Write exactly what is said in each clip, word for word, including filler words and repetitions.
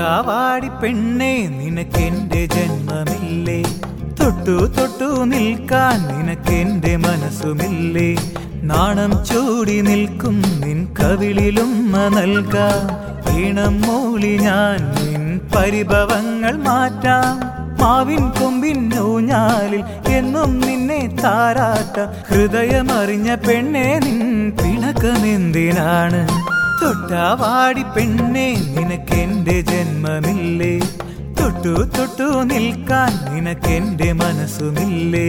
തൊട്ടാവാടി പെണ്ണേ നിനക്കെന്റെ ജന്മമില്ലേ, തൊട്ടു തൊട്ടു നിൽക്കാൻ നിനക്കെന്റെ മനസ്സുമില്ലേ, നാണം ചൂടി നിൽക്കും നിൻ കവിളിലുമ്മ നൽകാം, ഈണം മൂളി ഞാൻ നിൻ പരിഭവങ്ങൾ മാറ്റാം, മാവിൻ കൊമ്പിൻ ഊഞ്ഞാലിൽ എന്നും നിന്നെ താരാട്ട, ഹൃദയമറിഞ്ഞ പെണ്ണേ നിൻ പിണക്കമെന്തിനാണ്, തൊട്ടാവാടി പെണ്ണേ നിനക്കെന്റെ ജന്മമില്ലേ, തൊട്ടു തൊട്ടു നിൽക്കാൻ നിനക്കെന്റെ മനസ്സുമില്ലേ.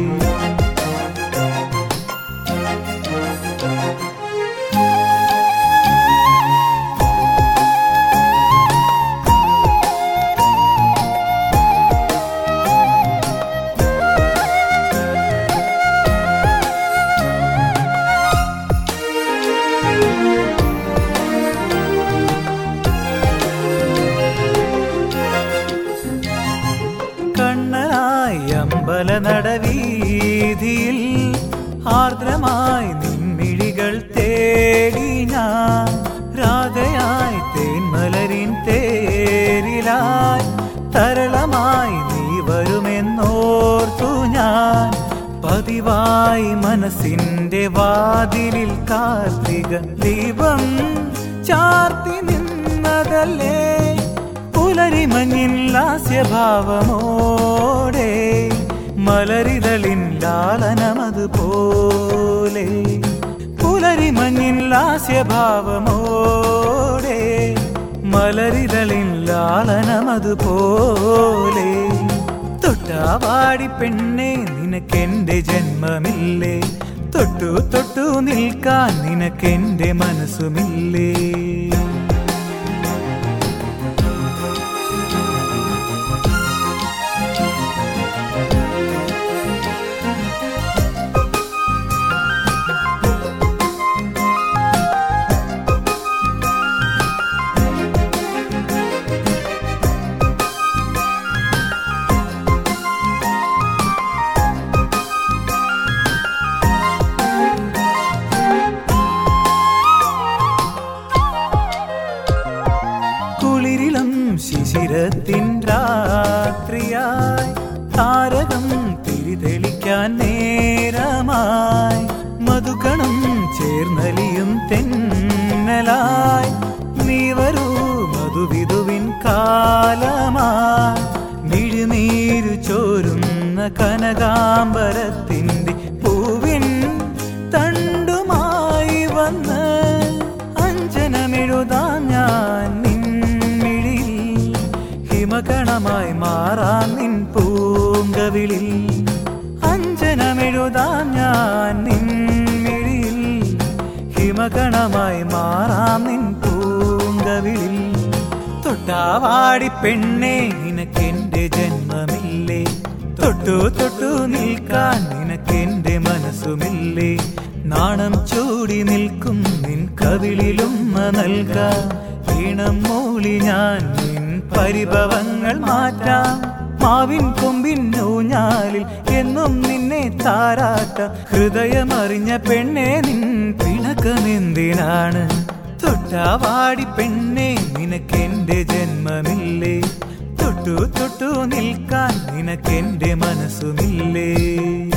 അമ്പല നടവീതിയിൽ ആർദ്രമായി നിൻമിഴികൾ തേടി ഞാൻ, രാധയായി തേന്മലരിൻ തേരിലായി തരളമായി നീ വരുമെന്നോർത്തു ഞാൻ, പതിവായി മനസ്സിന്റെ വാതിലിൽ കാർത്തിക ദീപം ചാർത്തി നിന്നതല്ലേ, പുലരിമഞ്ഞിൻ ലാസ്യഭാവമോടെ മലരിതളിൻ ലാളനമതുപോലെ, പുലരിമഞ്ഞിൻ ലാസ്യഭാവമോടെ മലരിതളിൻ ലാളനമതുപോലെ, തൊട്ടാവാടി പെണ്ണേ നിനക്കെന്റെ ജന്മമില്ലേ, തൊട്ടു തൊട്ടു നിൽക്കാൻ നിനക്കെന്റെ മനസ്സുമില്ലേ. ശിശിരത്തിൻ രാത്രിയായി താരകം തിരിതെളിക്കാൻ നേരമായി, മധുകണം ചേർന്നലിയും തെന്നലായി നീ വരൂ മധുവിധുവിൻ കാലമായി, മിഴിനീരു ചോരുന്ന കനകാംബരത്തിൻ്റെ പൂവിൻ തണ്ടുമായി വന്ന് അഞ്ജനമെഴുതാൻ ഞാൻ ഹിമകണമായി മാറാം നിൻ പൂങ്കവിളിൽ, അഞ്ജനമെഴുതാം ഞാൻ നിൻമിഴിയിൽ, ഹിമകണമായി മാറാം നിൻ പൂങ്കവിളിൽ, തൊട്ടാവാടി പെണ്ണേ നിനക്കെന്റെ ജന്മമില്ലേ, തൊട്ടു തൊട്ടു നിൽക്കാൻ നിനക്കെന്റെ മനസ്സുമില്ലേ, നാണം ചൂടി നിൽക്കും നിൻ കവിളിലുമ്മ നൽകാം, ഈണം മൂളി ഞാൻ നിൻ പരിഭവങ്ങൾ മാറ്റാം, മാവിൻ കൊമ്പിൻ ഊഞ്ഞാലിൽ എന്നും നിന്നെ താരാട്ട, ഹൃദയമറിഞ്ഞ പെണ്ണേ നിൻ പിണക്കമെന്തിനാണ്, തൊട്ടാവാടി പെണ്ണേ നിനക്കെന്റെ ജന്മമില്ലേ, തൊട്ടു തൊട്ടു നിൽക്കാൻ നിനക്കെന്റെ മനസ്സുമില്ലേ.